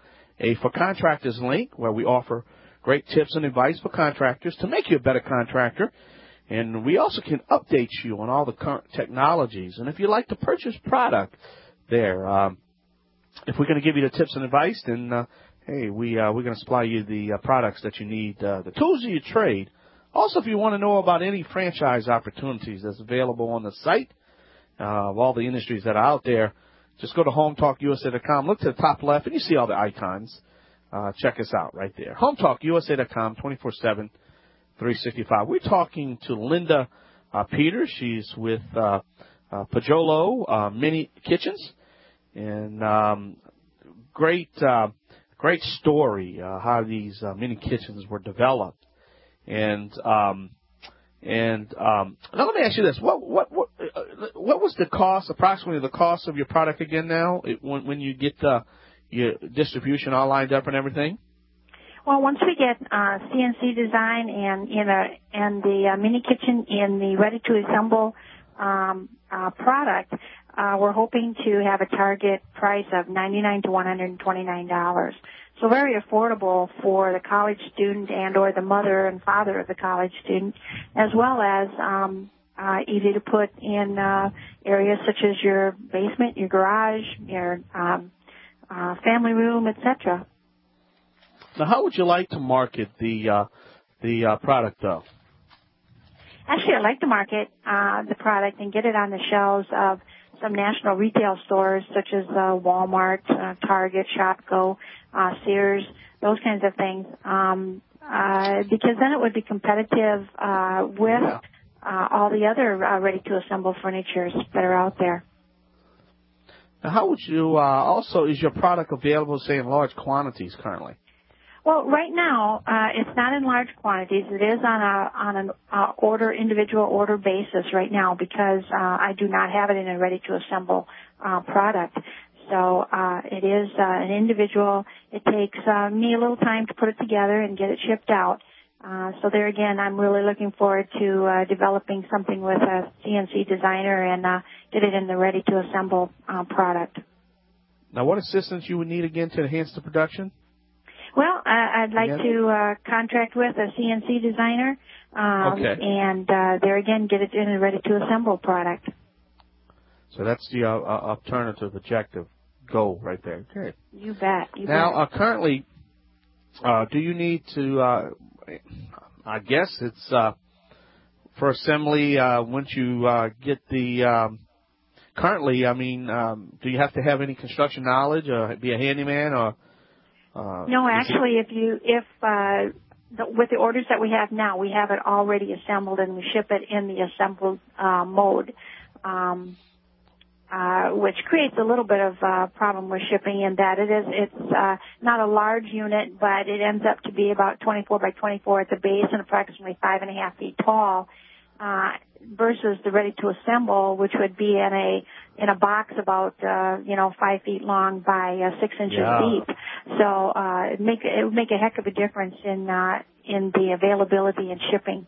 a For Contractors link where we offer great tips and advice for contractors to make you a better contractor. And we also can update you on all the current technologies. And if you'd like to purchase product there, um, if we're going to give you the tips and advice, then, uh, hey, we, uh, we're going to supply you the uh, products that you need, uh, the tools of your trade. Also, if you want to know about any franchise opportunities that's available on the site, uh, of all the industries that are out there, just go to home talk U S A dot com. Look to the top left, and you see all the icons. Uh, check us out right there. home talk U S A dot com, twenty-four seven, three sixty-five. We're talking to Linda uh, Peters. She's with uh, uh, Pajolo uh, Mini Kitchens. And um, great uh, great story uh, how these uh, mini kitchens were developed. And um, and um, now let me ask you this: what what what uh, what was the cost, approximately the cost of your product again? Now, it, when when you get uh, your distribution all lined up and everything. Well, once we get uh, C N C design and in a and the uh, mini kitchen in the ready to assemble um, uh, product, uh, we're hoping to have a target price of ninety-nine to one hundred twenty-nine dollars. So very affordable for the college student and or the mother and father of the college student, as well as um, uh, easy to put in uh, areas such as your basement, your garage, your um, uh, family room, et cetera. Now, how would you like to market the uh, the uh, product, though? Actually, I'd like to market uh, the product and get it on the shelves of some national retail stores such as uh, Walmart, uh, Target, Shopko, uh, Sears, those kinds of things, um, uh, because then it would be competitive uh, with uh, all the other uh, ready-to-assemble furnitures that are out there. Now, how would you uh, also, is your product available, say, in large quantities currently? Well, right now, uh, it's not in large quantities. It is on a on an uh, order, individual order basis right now because uh, I do not have it in a ready-to-assemble uh, product. So uh, it is uh, an individual. It takes uh, me a little time to put it together and get it shipped out. Uh, so there again, I'm really looking forward to uh, developing something with a C N C designer and uh, get it in the ready-to-assemble uh, product. Now, what assistance you would need again to enhance the production? Well, I, I'd like yeah. to uh, contract with a C N C designer, um, okay. and uh, there again, get it in a ready-to-assemble product. So that's the uh, uh, alternative objective goal right there. Okay. You bet. You now, bet. Uh, currently, uh, do you need to? Uh, I guess it's uh, for assembly. Uh, once you uh, get the um, currently, I mean, um, do you have to have any construction knowledge or be a handyman or? Uh, no, actually, if you if uh, the, with the orders that we have now, we have it already assembled and we ship it in the assembled uh, mode, um, uh, which creates a little bit of uh, problem with shipping in that it is it's uh, not a large unit, but it ends up to be about twenty-four by twenty-four at the base and approximately five and a half feet tall. Uh, versus the ready to assemble, which would be in a in a box about uh, you know five feet long by uh, six inches yeah. deep. So uh, it make it would make a heck of a difference in uh, in the availability and shipping.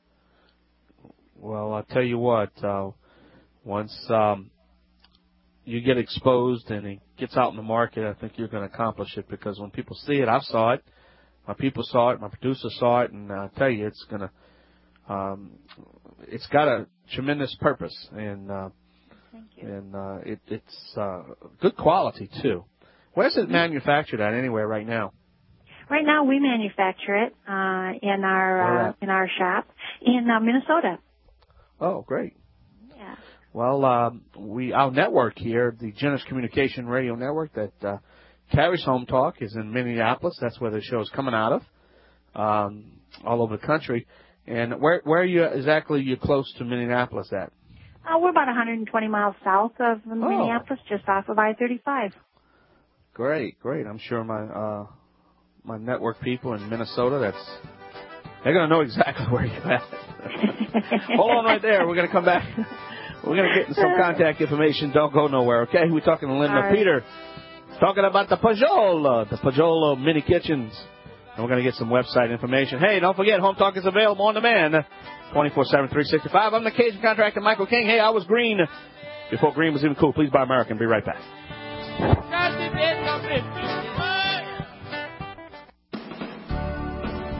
Well, I'll tell you what. Uh, once um, you get exposed and it gets out in the market, I think you're going to accomplish it because when people see it, I saw it. My people saw it. My producer saw it, and I tell you, it's going to. Um, it's got a tremendous purpose, and uh, Thank you. and uh, it, it's uh, good quality too. Where's it manufactured at anyway right now? Right now, we manufacture it uh, in our uh, in our shop in uh, Minnesota. Oh, great! Yeah. Well, um, we our network here, the Genesis Communication Radio Network that uh, carries Home Talk, is in Minneapolis. That's where the show is coming out of, um, all over the country. And where where are you exactly? You're close to Minneapolis at? Uh, we're about one hundred twenty miles south of oh. Minneapolis, just off of I thirty-five. Great, great. I'm sure my uh, my network people in Minnesota, that's they're gonna know exactly where you're at. Hold on right there. We're gonna come back. We're gonna get some contact information. Don't go nowhere, okay? We're talking to Linda right. Peter, talking about the Pajolo, the Pajolo Mini Kitchens. And we're going to get some website information. Hey, don't forget, Home Talk is available on demand twenty-four seven, three sixty-five. I'm the Cajun contractor, Michael King. Hey, I was green before green was even cool. Please buy American. Be right back.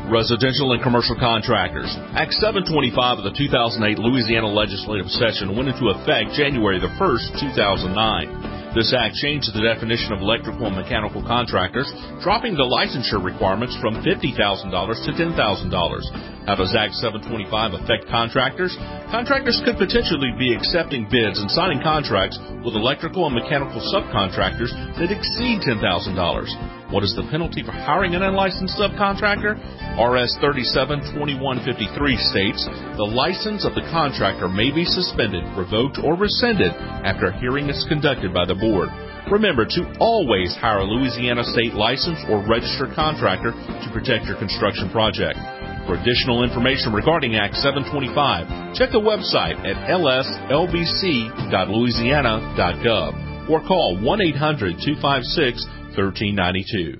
Residential and commercial contractors. Act seven twenty-five of the two thousand eight Louisiana legislative session went into effect January the first, two thousand nine. This act changed the definition of electrical and mechanical contractors, dropping the licensure requirements from fifty thousand dollars to ten thousand dollars. How does Act seven twenty-five affect contractors? Contractors could potentially be accepting bids and signing contracts with electrical and mechanical subcontractors that exceed ten thousand dollars. What is the penalty for hiring an unlicensed subcontractor? R S thirty-seven twenty-one fifty-three states the license of the contractor may be suspended, revoked, or rescinded after a hearing is conducted by the board. Remember to always hire a Louisiana state licensed or registered contractor to protect your construction project. For additional information regarding Act seven twenty-five, check the website at l s l b c dot louisiana dot gov or call one eight hundred two five six one three nine two.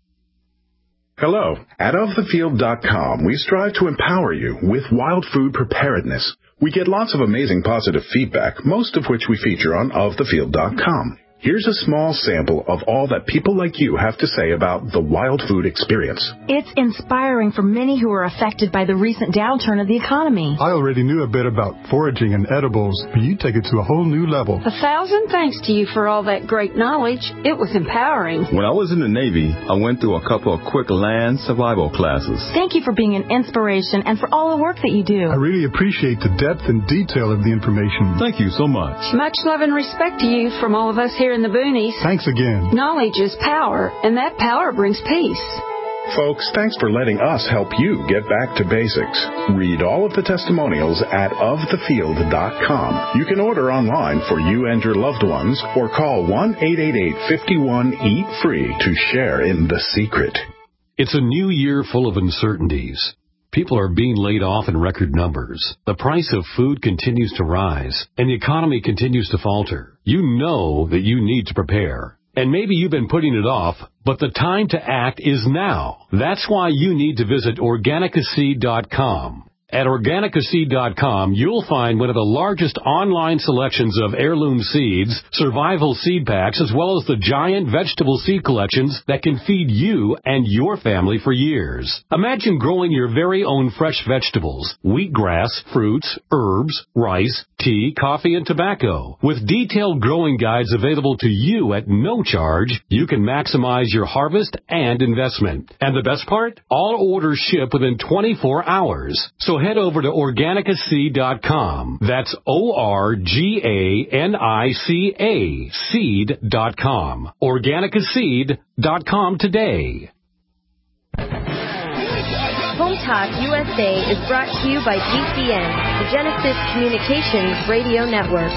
Hello. At of the field dot com, we strive to empower you with wild food preparedness. We get lots of amazing positive feedback, most of which we feature on of the field dot com. Here's a small sample of all that people like you have to say about the wild food experience. It's inspiring for many who are affected by the recent downturn of the economy. I already knew a bit about foraging and edibles, but you take it to a whole new level. A thousand thanks to you for all that great knowledge. It was empowering. When I was in the Navy, I went through a couple of quick land survival classes. Thank you for being an inspiration and for all the work that you do. I really appreciate the depth and detail of the information. Thank you so much. Much love and respect to you from all of us here in the boonies. Thanks again. Knowledge is power, and that power brings peace. Folks, thanks for letting us help you get back to basics. Read all of the testimonials at of the field dot com. You can order online for you and your loved ones or call one eight eight eight, five one, eat free to share in the secret. It's a new year full of uncertainties. People are being laid off in record numbers. The price of food continues to rise, and the economy continues to falter. You know that you need to prepare. And maybe you've been putting it off, but the time to act is now. That's why you need to visit organica seed dot com. At organica seed dot com, you'll find one of the largest online selections of heirloom seeds, survival seed packs, as well as the giant vegetable seed collections that can feed you and your family for years. Imagine growing your very own fresh vegetables, wheatgrass, fruits, herbs, rice, tea, coffee, and tobacco. With detailed growing guides available to you at no charge, you can maximize your harvest and investment. And the best part? All orders ship within twenty-four hours. So head over to organica seed dot com. That's O R G A N I C A seed dot com. organica seed dot com today. Home Talk U S A is brought to you by G C N, the Genesis Communications Radio Network.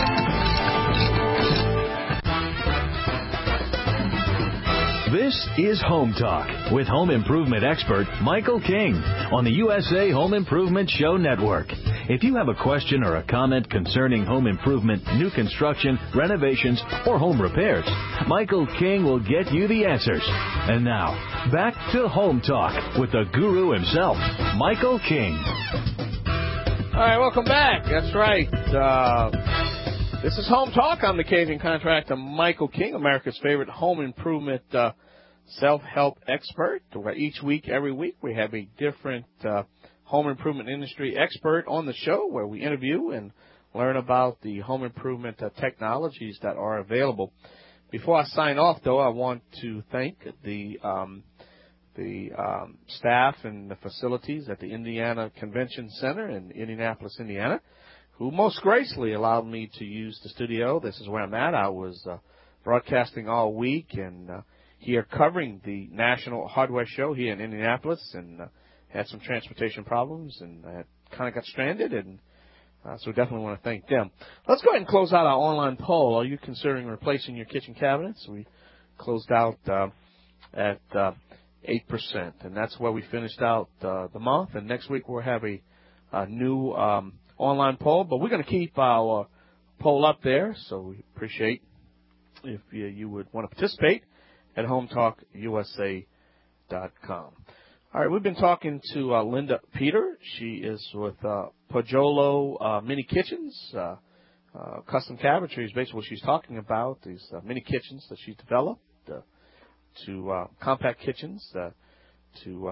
This is Home Talk with home improvement expert Michael King on the U S A Home Improvement Show Network. If you have a question or a comment concerning home improvement, new construction, renovations, or home repairs, Michael King will get you the answers. And now, back to Home Talk with the guru himself, Michael King. All right, welcome back. That's right. Uh, this is Home Talk. I'm the Canadian contractor Michael King, America's favorite home improvement uh, self-help expert. Where each week, every week, we have a different uh, home improvement industry expert on the show where we interview and learn about the home improvement uh, technologies that are available. Before I sign off, though, I want to thank the um, the um, staff and the facilities at the Indiana Convention Center in Indianapolis, Indiana, who most graciously allowed me to use the studio. This is where I'm at. I was uh, broadcasting all week and uh, here covering the National Hardware Show here in Indianapolis, and uh, had some transportation problems and I kind of got stranded, and uh, so definitely want to thank them. Let's go ahead and close out our online poll. Are you considering replacing your kitchen cabinets? We closed out uh, at uh, eight percent, and that's where we finished out uh, the month. And next week we'll have a, a new um, online poll, but we're going to keep our poll up there, so we appreciate if you, you would want to participate at home talk U S A dot com. All right, we've been talking to uh, Linda Peter. She is with uh, Pajolo uh, Mini Kitchens. Uh, uh, custom cabinetry is basically what she's talking about, these uh, mini kitchens that she's developed uh, to uh, compact kitchens uh, to uh,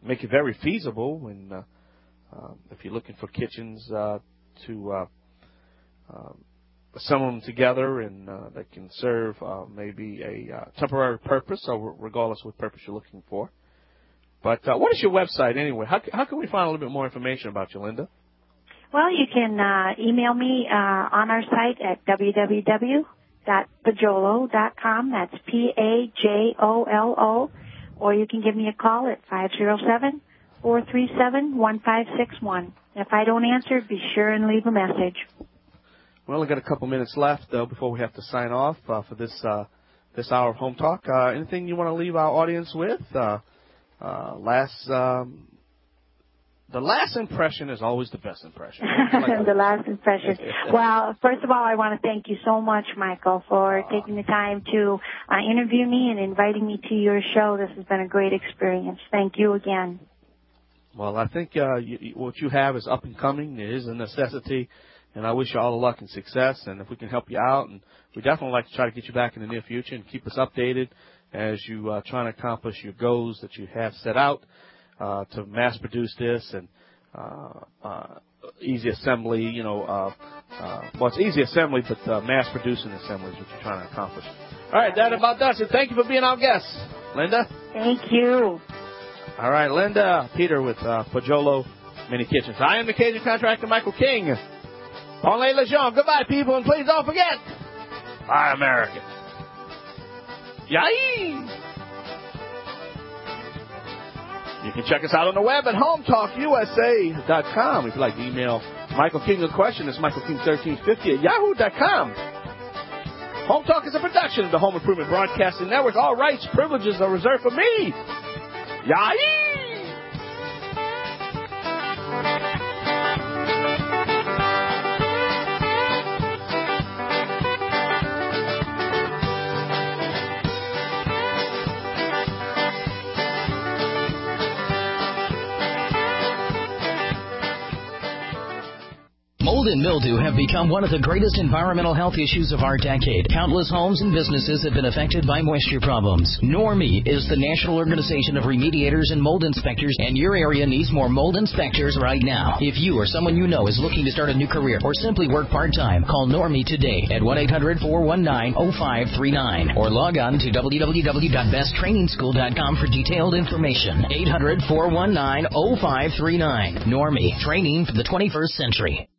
make it very feasible when uh, uh, if you're looking for kitchens uh, to uh, uh, assemble them together and uh, that can serve uh, maybe a uh, temporary purpose, or regardless of what purpose you're looking for. But uh, what is your website anyway? How, how can we find a little bit more information about you, Linda? Well, you can uh, email me uh, on our site at w w w dot pajolo dot com. That's P A J O L O. Or you can give me a call at five oh seven, four three seven, one five six one. If I don't answer, be sure and leave a message. Well, we've got a couple minutes left, though, before we have to sign off uh, for this uh, this hour of Home Talk. Uh, anything you want to leave our audience with? Uh, uh, last, um, the last impression is always the best impression. The last impression. Well, first of all, I want to thank you so much, Michael, for uh, taking the time to uh, interview me and inviting me to your show. This has been a great experience. Thank you again. Well, I think uh, you, what you have is up and coming. It is a necessity. And I wish you all the luck and success, and if we can help you out, and we definitely like to try to get you back in the near future and keep us updated as you uh, try to accomplish your goals that you have set out uh, to mass produce this and uh, uh, easy assembly, you know, uh, uh, well, it's easy assembly, but uh, mass producing assembly is what you're trying to accomplish. All right, that about does it. Thank you for being our guest, Linda. Thank you. All right, Linda, Peter with uh, Pajolo Mini Kitchens. I am the Cajun contractor, Michael King. Only Lejeune. Goodbye, people, and please don't forget, buy American. Yay! You can check us out on the web at home talk u s a dot com. If you'd like to email Michael King a question, it's michael king thirteen fifty at yahoo dot com. Home Talk is a production of the Home Improvement Broadcasting Network. All rights, privileges are reserved for me. Yay! Mold and mildew have become one of the greatest environmental health issues of our decade. Countless homes and businesses have been affected by moisture problems. NORMI is the National Organization of Remediators and Mold Inspectors, and your area needs more mold inspectors right now. If you or someone you know is looking to start a new career or simply work part-time, call NORMI today at one eight hundred, four one nine, oh five three nine or log on to w w w dot best training school dot com for detailed information. eight hundred, four one nine, oh five three nine. NORMI, training for the twenty-first century.